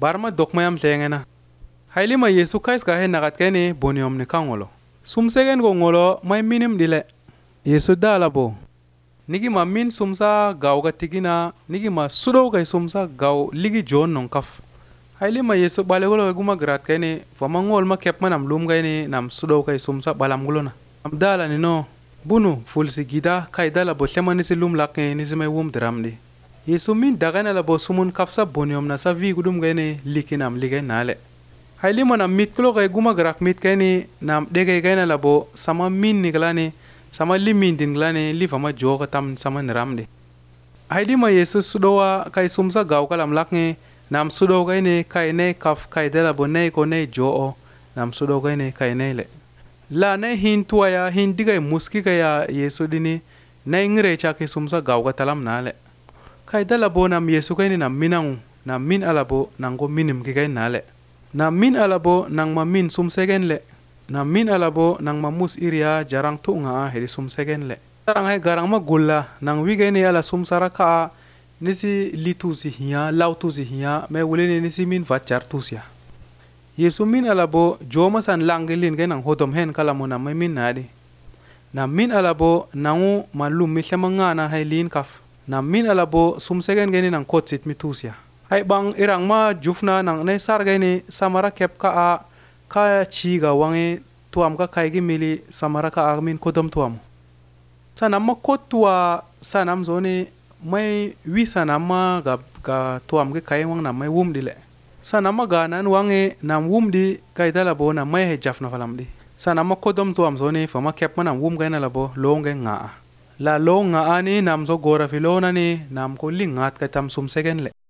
barma dokmayam lengena haili ma Yesu kais ka he nagat kene boniom ni kangolo sumsegen go ngolo may minim dile Yesu dalabo nigi ma min sumsa gaw ga tigina nigi ma sudo ga sumsa gaw ligi jon non kaf haili ma Yesu balegolo guma grat kene famangol ma kep manam lum ga ni nam sudo ga sumsa balam gulona am dala ni no bunu fulsi gida kai dala bo lemani silum lakke ni zime wum dramdi Yesu min dagana la bo sumun kapsa boniom na sa vi gudum ga ni likinam ligay nale haili mana mit klo ga guma grak mit kene nam dege ga la bo sama min niglani sama limin din glani li fama joga tam sama nramde haili ma Yesu sudowa kai sumsa gaw kalam lakne nam sudo ga ni kai ne kaf kai dala bo ne ko ne jo nam sudo ga ni kai ne le la ne hin tuaya hin diga muski ga ya Yesu dini na ingre cha ke sumsa gaw ga talam nale kai dala bo nam Yesu ga ni nam minang nam min alabo nango minim gi ga nale nam min alabo nang ma min sumsegen le nam min alabo nang ma mus iria jarang tu nga hedi sumsegen le tarang hai garang ma gulla nang wi ga ni ala sumsara ka nisi litu si hiya lautu si hiya me wulene nisi min vachar tusia Yesu min alabo joma san langilin ga nang hodom hen kala mo na may min nadi nam min alabo nangu malum mi lemanga na hailin kaf nam min alabo sumsegen ga ni nang kotsit mi tusia hai bang irang ma jufna nang ne sar ga ni samara kep ka a ka chi ga wange tuam ka kai gi mili samara ka min kodom tuam sanam ma kotwa sanam zone may wisa nama ga tuam ge kai wang na may wum dile sanama ga nan wange nam wum di kai dala bo na may he jafna falam di sanama kodom tuam zone fama kep manam wum ga na labo longe nga la lo nga ani nam zo gora filona ni nam ko lingat ka tam sum segen le